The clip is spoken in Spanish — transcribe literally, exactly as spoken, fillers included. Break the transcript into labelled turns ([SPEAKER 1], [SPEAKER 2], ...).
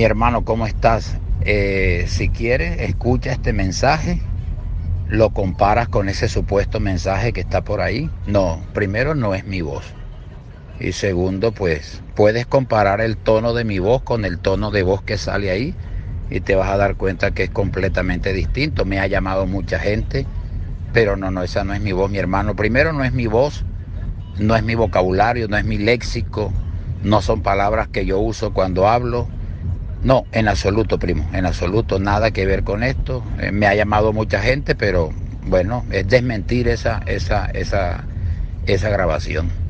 [SPEAKER 1] Mi hermano, ¿cómo estás? Eh, si quieres, escucha este mensaje, lo comparas con ese supuesto mensaje que está por ahí. No, primero no es mi voz. Y segundo, pues puedes comparar el tono de mi voz con el tono de voz que sale ahí y te vas a dar cuenta que es completamente distinto. Me ha llamado mucha gente, pero no, no, esa no es mi voz, mi hermano. Primero no es mi voz, no es mi vocabulario, no es mi léxico, no son palabras que yo uso cuando hablo. No, en absoluto, primo, en absoluto, nada que ver con esto. Eh, me ha llamado mucha gente, pero bueno, es desmentir esa, esa, esa, esa grabación.